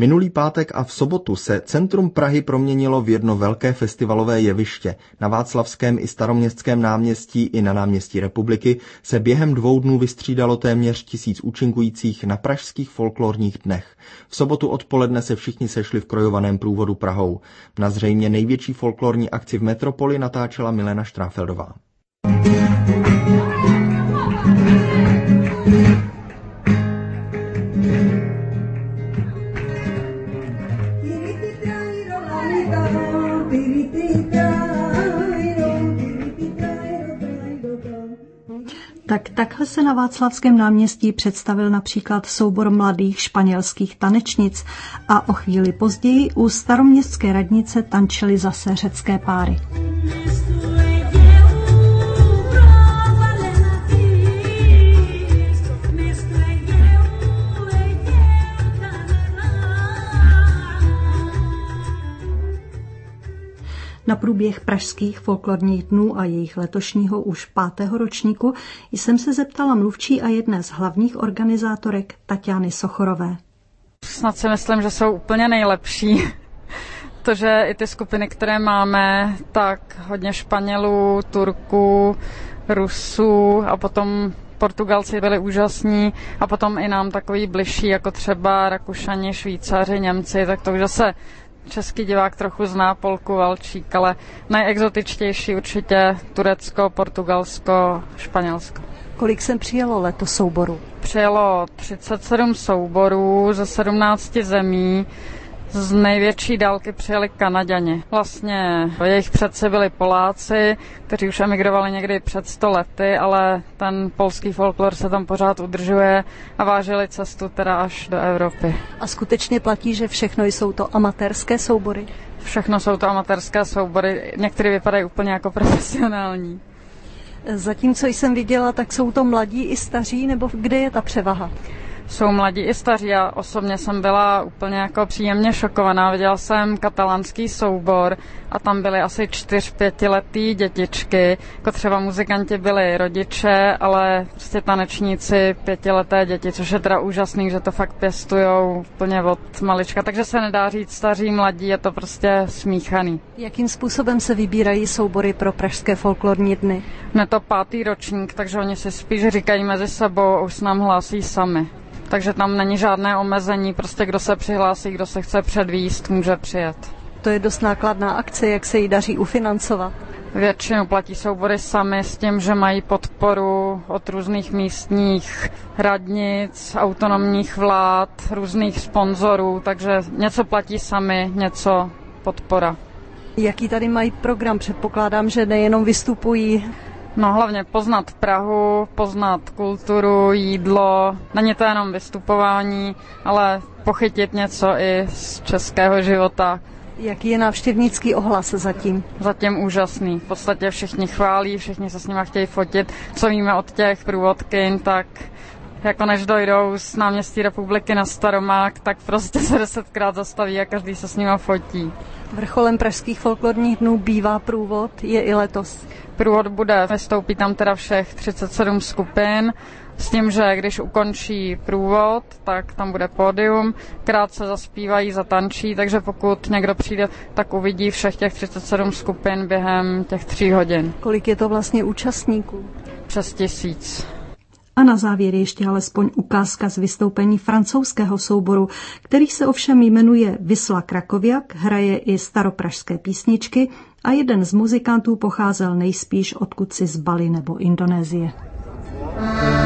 Minulý pátek a v sobotu se centrum Prahy proměnilo v jedno velké festivalové jeviště. Na Václavském i Staroměstském náměstí i na náměstí Republiky se během 2 dnů vystřídalo téměř 1000 účinkujících na pražských folklorních dnech. V sobotu odpoledne se všichni sešli v krojovaném průvodu Prahou. Na zřejmě největší folklorní akci v metropoli natáčela Milena Štráfeldová. Takhle se na Václavském náměstí představil například soubor mladých španělských tanečnic a o chvíli později u staroměstské radnice tančily zase řecké páry. Na průběh pražských folklorních dnů a jejich letošního už 5. ročníku jsem se zeptala mluvčí a jedné z hlavních organizátorek Tatiany Sochorové. Snad si myslím, že jsou úplně nejlepší. To, že i ty skupiny, které máme, tak hodně Španělů, Turků, Rusů a potom Portugalci byli úžasní a potom i nám takový bližší, jako třeba Rakušani, Švýcaři, Němci, tak to už zase český divák trochu zná polku, valčík, ale nejexotičtější určitě Turecko, Portugalsko, Španělsko. Kolik sem přijelo letos souborů? Přijelo 37 souborů ze 17 zemí. Z největší dálky přijeli Kanaďani. Vlastně jejich předci byli Poláci, kteří už emigrovali někdy před 100 lety, ale ten polský folklor se tam pořád udržuje a vážili cestu teda až do Evropy. A skutečně platí, že všechno jsou to amatérské soubory? Všechno jsou to amatérské soubory, některé vypadají úplně jako profesionální. Zatím, co jsem viděla, tak jsou to mladí i staří, nebo kde je ta převaha? Jsou mladí i staří. Já osobně jsem byla úplně jako příjemně šokovaná. Viděla jsem katalánský soubor a tam byly asi 4-5letý dětičky. Jako třeba muzikanti byli rodiče, ale prostě tanečníci 5leté děti, což je teda úžasný, že to fakt pěstujou úplně od malička. Takže se nedá říct staří, mladí, je to prostě smíchaný. Jakým způsobem se vybírají soubory pro pražské folklorní dny? Je to 5. ročník, takže oni si spíš říkají mezi sebou a už se nám hlásí sami. Takže tam není žádné omezení, prostě kdo se přihlásí, kdo se chce předvíst, může přijet. To je dost nákladná akce, jak se jí daří ufinancovat? Většinou platí soubory sami s tím, že mají podporu od různých místních radnic, autonomních vlád, různých sponzorů, takže něco platí sami, něco podpora. Jaký tady mají program? Předpokládám, že nejenom vystupují. No hlavně poznat Prahu, poznat kulturu, jídlo. Není to jenom vystupování, ale pochytit něco i z českého života. Jaký je návštěvnický ohlas zatím? Zatím úžasný. V podstatě všichni chválí, všichni se s nimi chtějí fotit. Co víme od těch průvodkyň, tak jako než dojdou z náměstí Republiky na Staromák, tak prostě se 10krát zastaví a každý se s nimi fotí. Vrcholem pražských folklorních dnů bývá průvod, je i letos. Průvod bude, vystoupí tam teda všech 37 skupin, s tím, že když ukončí průvod, tak tam bude pódium, krátce zaspívají, zatančí, takže pokud někdo přijde, tak uvidí všech těch 37 skupin během těch 3 hodin. Kolik je to vlastně účastníků? Přes 1000. A na závěr ještě alespoň ukázka z vystoupení francouzského souboru, který se ovšem jmenuje Wisla Krakowiak, hraje i staropražské písničky a jeden z muzikantů pocházel nejspíš odkud si z Bali nebo Indonésie.